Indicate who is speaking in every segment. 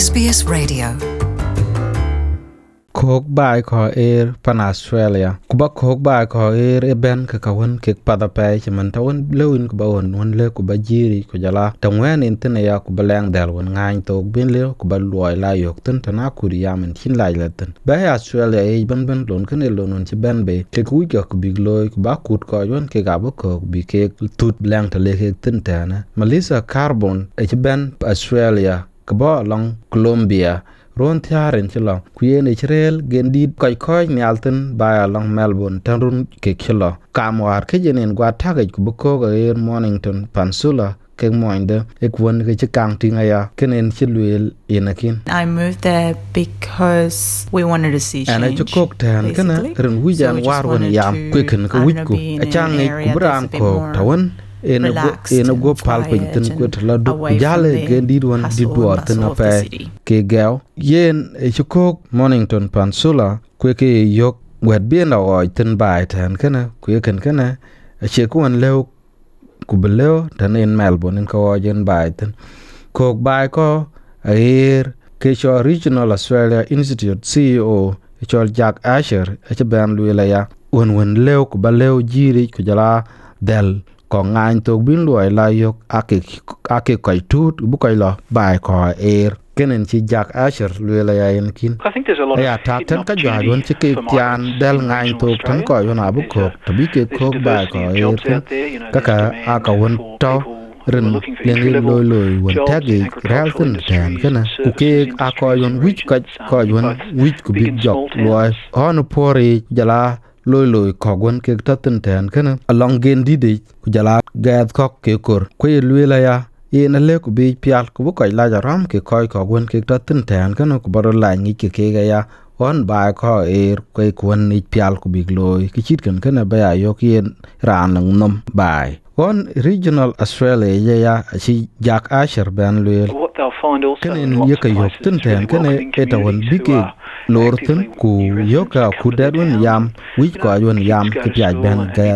Speaker 1: SBS Radio
Speaker 2: Kok bai ko pan Australia kuba kok bai ko ben ka kawan ke pada pai chaman tawon lewin ko bawon won le ko bajiri ko jala tangwen intene ya ko balang dal won ngain to bin le ko baloi la yok tan tana kuriya men tin lai latan bai Australia ban lon kan lon ci ben be ke ku ga ko bigloy ko ba kut ko yon ke ga bo ko bi ke tut blang ta le ke tin tana Melissa Carbon ci ben Australia ko ba long Colombia ron thiaren chilo kuyen Israel gendi koy nyalten ba long Melbourne tanrun ke chilo kamwar ke jenen gwa tage ku boko ga Mornington Peninsula ke moinde ekwon ke chikang tingaya kenen chilwel inakin
Speaker 3: I moved there because we wanted to see change.
Speaker 2: Ana chukok tan kana ren wijan warwon yam kweken ka witku achang ku bram ko tawon ena go palpin tin kwet la du jale gendi won didwa tin ape ke gel yen chukok Mornington Peninsula kweke yok wet bien la oi tin bai tan kana kweken kana che kwon lew ku beleo tan in Melbourne in ko jen bai tin kok bai ko air ke cho Regional Australia Institute CEO cho Jack Asher che ban luela ya won lew ku baleo jiri ku jala del ko ngain to bin luai la yok ake koy tut bu koy la bai ko kenen ci Jack Asher luela ya en kin ya ta tan ka jwa won ci ke tian del ngain to tan ko yona bu ko to bi ke ko bai ko kaka aka won to ren lengi loy won tagi ralton tan kana ku ke aka yon wich ko yon wich ku big job loy on pori jala loy kogwon ke tatin tan kana along gen didi ku jala gad kok ke kor ku luela ya ina le ku bi pial ku bu koy la jaram ke koy kogwon ke tatin tan kana ku baro la ngi ke ga ya on ba ko ku kwon ni pial ku big loy ki chit kan kana ba ya yok yen ran nom bai on Regional Australia ya si Jack Asher ban luel kenen yeka yok tin tan kana eta won bige lorten ku yoka ku dadun yam wich ko ayun yam ke piaj ben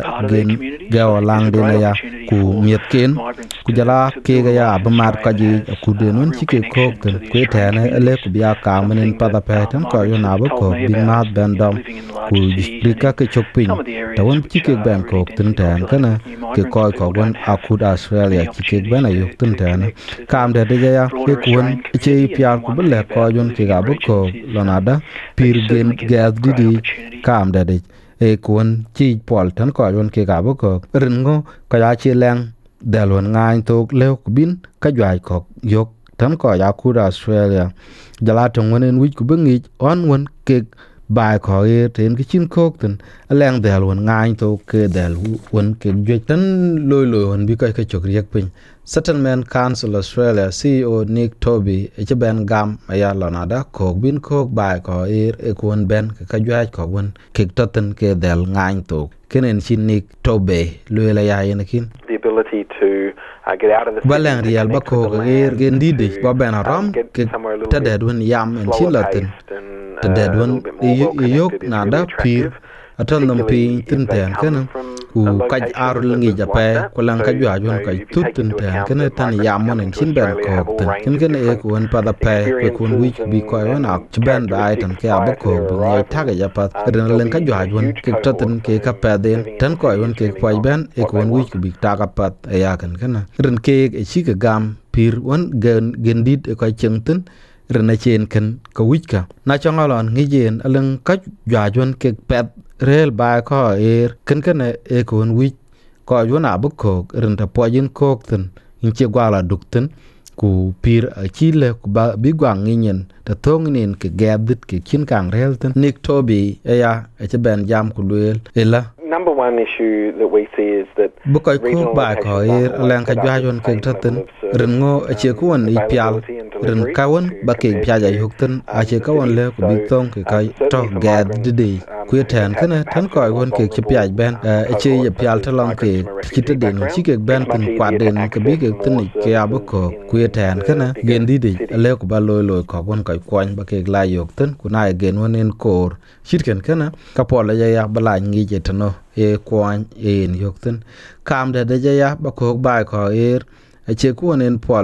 Speaker 2: ga lang de ya ku mietken ku jala ke ga ya bamar ka ji ku denun chike ko ten ku tane ele ku biya ka menen pada peten ko ayun abo ko bin mat ben dam ku rika ke chokpin tawon chike ben ko tin tan kana ke ko gon akud Australia chike ben ayuk tin tan kam de ya ke kun che piar ku bele ko ayun ke ga bo ko lonada pir gen gad didi kam dade kun chi pol tan ko yon ke ga bo ko ringo ka ya chi leng dalon ngain tok lew bin ka jwai ko yok tan ko ya ku Australia jala ton wonen wich ku bengi on won ke bai ko ten ki chin kok ten leng dalon ngain tok ke dal won ke jwe tan loy won bi ka chok riek pin Settlement Council Australia CEO Nick Toby e ben gam ya lonada ko bin ko bai ko kwon ben ka jwaj ko won ke toten ke del ngain to kenen chin Nick Toby luela ya yenakin
Speaker 4: the ability to get out of the
Speaker 2: balang real ba ko gen didi ba ben ram ke taded won yam en chin latin taded won yok nada pir aton nam pi tin ten kana ku kaj ar lingi jape ko lang ka jwa jon kaj tutun ten kana tan yam mon chin ben ko ten ken e ko en pada pe ko kun wi bi ko yon ak ben ba tan ke ab ko bi ngai ta ga japat ren len ka jwa jon ke tutun ke ka pe den tan ko yon ke poi ben e ko wi bi ta ka pat e ya kan kana ren ke e chi ka gam pir won gen dit e ko cheng tin rena chen kan ka wika na chongalon ngi jen aleng ka jwa jon ke pet rel ba ko kan e kon wich ko yona bu ko renta pojin kok ten inche gwala dukten ku pir chile ku ba bi gwang nginen ta tongnin ke gabdit ke kin kang relten Nick Toby ya e ben jam ku luel ela
Speaker 4: number one issue that we see is that
Speaker 2: bukoy ko ba ko alen ka jwajon ke taten rengo che ko won i pial ren kawon ba ke piaja yukten a che ka won le ku bi tong ke kai to gad didi ku ten kana tan ko won ke che piaj ben che ye pial talong ke chite den chi ke ben tin kwa den ke bi ke tin ke abu ko ku ten kana gen didi le ku ba loy ko won kai kwan ba ke la yukten ku na gen won en kor shitken kana ka pol ya bala ngi je tano e kwan en yukten kam de ya ba ko ba ko che ko en pol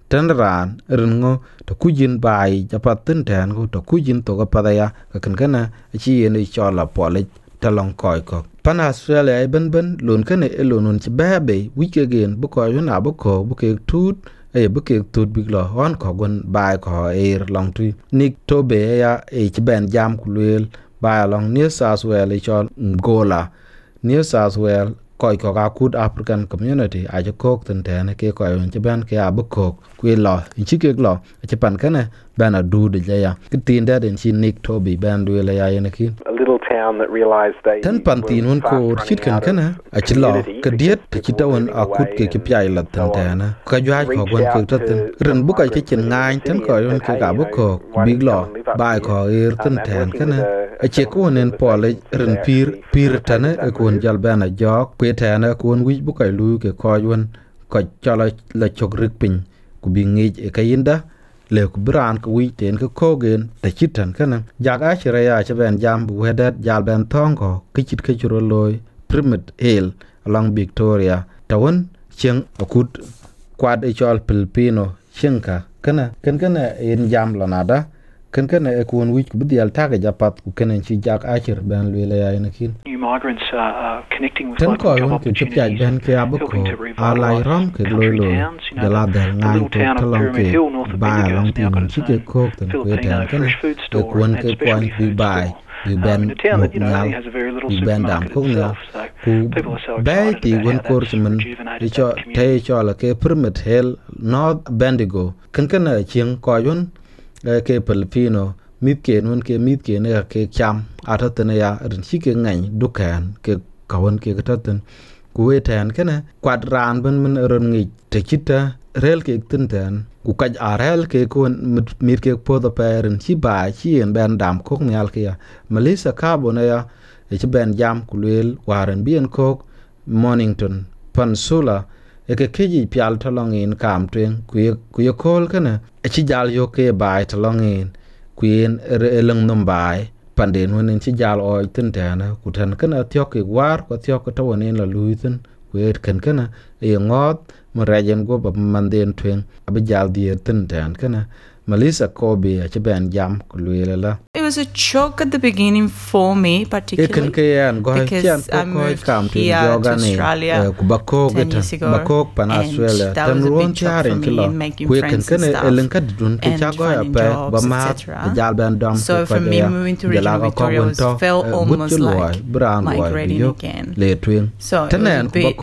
Speaker 2: Tanran ringo to kujin bai japatin tan go to kujin to ga padaya ka kana chi ni chola pole talong koi ko pan Australia ben lon kane elonun ci babe wike gen bu ko yuna bu ko bu ke tut e bu ke tut biglo on ko gon bai ko long tu nik to be ya e ci ben jam kulel bai long New South Wales chol gola New South Wales koi ko ga kud African community a je kok ten ten ke ko yon ci ben ke abu kok ku lo ci ke lo ci pan kana bana du de ya kitin da den ci nik to be ben du le ya yen ki
Speaker 4: a little town that realized they
Speaker 2: tan pantin won ko chit kan kana a ci lo ke diet ci tawon a kud ke ki pyai la ten ten ka jwa ko gon ke ten ren bu ka ke chen ngai tan ko yon ke ga bu kok big lo bai ko ten ten kana a che ko nen pole ren pir tane e kon jal bana jok kwe tane kon wi bu kai lu ke ko yon ko chala la chok rik pin ku bi ngi e kayinda le ku bran ku wi ten ko gen ta chitan kana jaga chira ya che ben jam bu wedat jal ben thong ko kichit ke churo loy Pyramid Hill along Victoria tawon cheng akut kwad e chol Filipino chenka kana en jam lanada kan e kun wich ku dial taga japat ku kenen chi jak achir ben le ya inakin
Speaker 1: new migrants are connecting with
Speaker 2: local
Speaker 1: job
Speaker 2: opportunities
Speaker 1: opportunities
Speaker 2: ben ke abuko alai ram ke loilo dala dal ngai to talong ke ba long tin chi ke kok tan ku tan kan e kun ke point bi bai bi ben nyal bi ben dam ko nya ku bai ti won kor chimen cho te cho la ke Pyramid Hill North Bendigo kan chieng ko yon ke Filipino mit ke nun ke mit ke ne ke cham atatene ya rin chi ke ngai dukan ke kawon ke taten ku weten kana kwadran ben men ron ngi te chita rel ke tin ten ku kaj arel ke kon mit ke podo peren chi ba chi en ben dam kok nyal ke ya Melissa Carbon ya e chi ben jam ku lel waren bien kok Mornington Peninsula e ke keji pial talongin kam twen ku ye kol kana e chi jal yo ke bai talongin kuin eleng nom bai panden wonen chi jal o tin tana ku tan kana tyok ke war ko tyok to wonen la luiten ku et kana e ngot mo rajen go ba manden twen ab jal die tin tan kana Melissa Kobe a chi ben jam ku luela
Speaker 3: It was a shock at the beginning for me, particularly because I moved here to Australia 10 years ago, and that was a big shock for me in making friends and stuff, and finding jobs, etc. So for me, moving to regional Victoria felt almost like migrating again. So it was a bit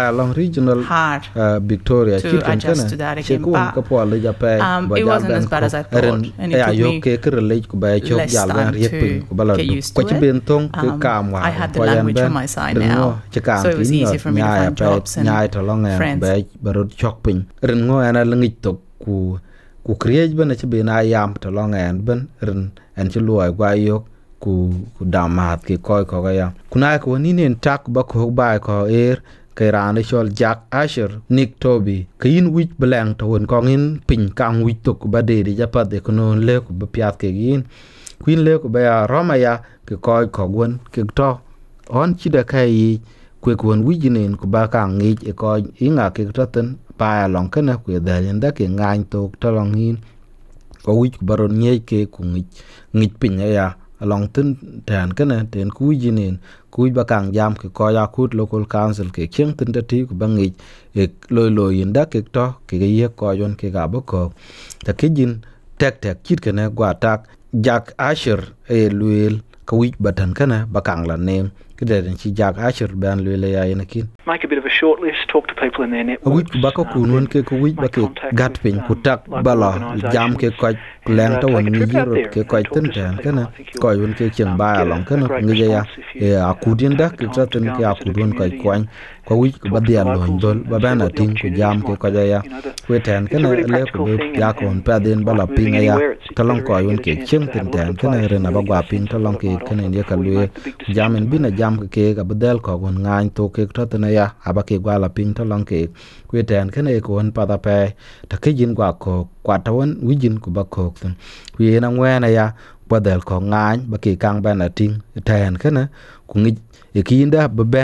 Speaker 3: hard to adjust to that again, but it wasn't as bad as I thought, and it took me less time to get used to it. I had the language on my side now, so it was easy for me to find jobs and friends.
Speaker 2: Rengo ana langit to ku create ben che be na yam to long and ben ren en che luoi gwa yok ku damat ke koy ko ya kuna ko ni nen tak ba ko ba ko Kairane chol Jack Asher Nick Toby kayin wich belang to won kongin pin kang wich to ku bade di japat de kono le ku bepiat ke yin Queen le ku ba Roma ya ke koy ko gon ke to on chida kai ku won wijinen ku ba kang ngi e ko inga ke toten pa long kana ku da yenda ke ngain to to long hin ko wich baron nye ke ku ngi pin ya along tin tan kana ten ku wijinen ku ba kang jam ke ko ya kut local council ke cheng tin ti ku bangi e loy yenda ke to ke ye ko yon ke ga bo ko ta kijin tek chit kana gwa tak Jack Asher e luel ka wich batan kana bakang la name kiden chi Jack Asher ban luel ya inakin
Speaker 1: make a bit of a short list, talk to people in their networks.
Speaker 2: Wich bako kunun ke ku wich ba ke gat pin ku tak bala jam ke ko plan to won ni jiro ke ko tin tan kana ko yun ke chen ba long kana ngi ya e akudin da ke taten ke akudun ko kwan ko wich ku badia lo ndol ba bana tin ku jam ke ko ya ku tan kana le ku ya kon pa den bala pin ya talong ko yun ke chen tin tan kana re na ba gwa pin talong ke kana ne ka lu jamen bina jam ke ga bedel ko gon ngain to ke taten ya abake gwa la pin talong ke ku tan kana ko on pa da pe ta ke jin gwa ko kwa tawon wijin ku ba ko tan ku na ngwana ya badal ko ngain ba ke kang ba na ting tan kana ku ngi e kinda ba ben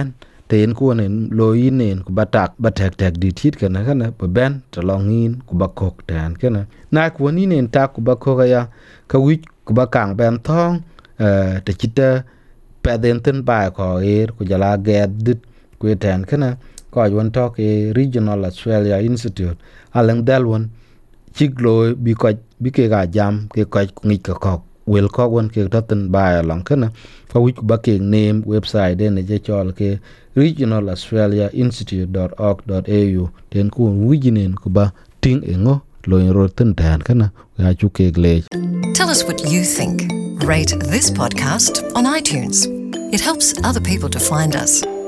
Speaker 2: ten ku nen loyi nen ku batak di tit kana kana ba ben to longin ku bakok tan kana na ku ni nen ta ku bakok ya ka wi ku bakang ben thong te chita pe den ten ba ko ku jala get ku tan kana ko won to ke Regional Australia Institute alang dalwon chiglo bi ke ga jam ke ko ngi ko wel ko won ke taten ba long kana fa wi ku baking name website den je chol ke regionalaustraliainstitute.org.au ten ku wijinen ku ba ting engo lo ro ten tan kana ga chu ke gle.
Speaker 5: Tell us what you think. Rate this podcast on iTunes. It helps other people to find us.